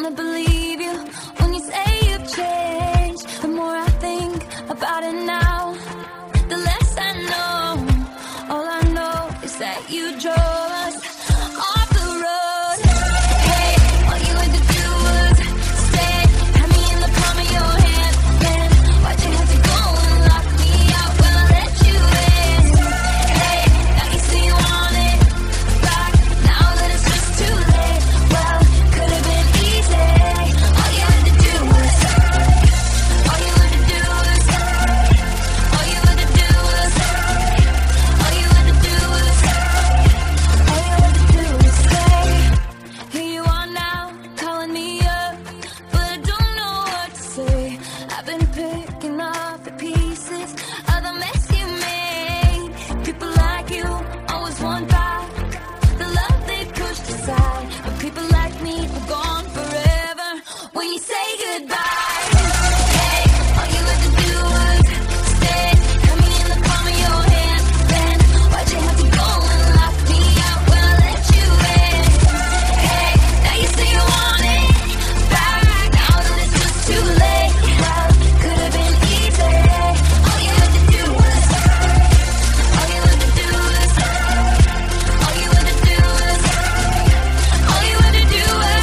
wanna believe you when you say you've changed. The more I think about it now, the less I know. All I know is that you drove us off the road. Hey, all you had to do was stay, had me in the palm of your hand. Then why'd you have to go and lock me out when I let you in? Hey, now you say you want it back, now that it's just too late. Well, could have been easy. All you had to do was, all you had to do was, all you had to do was, all you had to do was, all you had to do was stay. Here you are now, calling me up, but I don't know what to say. I've been picking up the pieces of the mess you made. People like you always want back the love they pushed aside, but people like me are gone forever when you say goodbye. Hey, all you had to do was stay, had me in the palm of your hand. Then why'd you have to go and lock me out when I let you in? Hey, now you say you want it back, now that it's just too late. Well, could have been easy. All you had to do was, all you had to do was, all you had to do was, all you had to do was.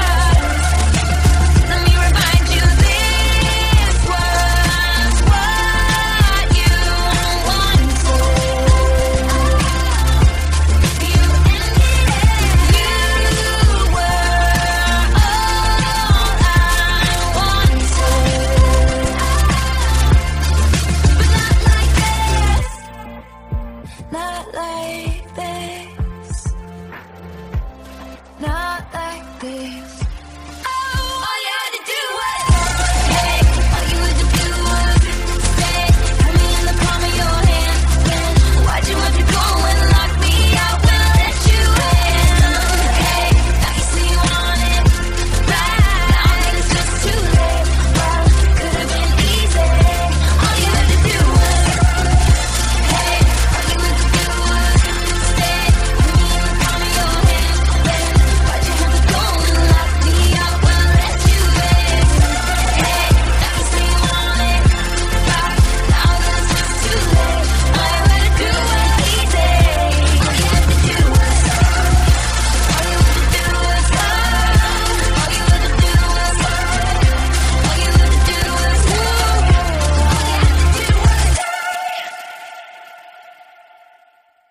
Let me remind you, this was what you wanted. You ended it. You were all I wanted. But not like this. Not like this. No.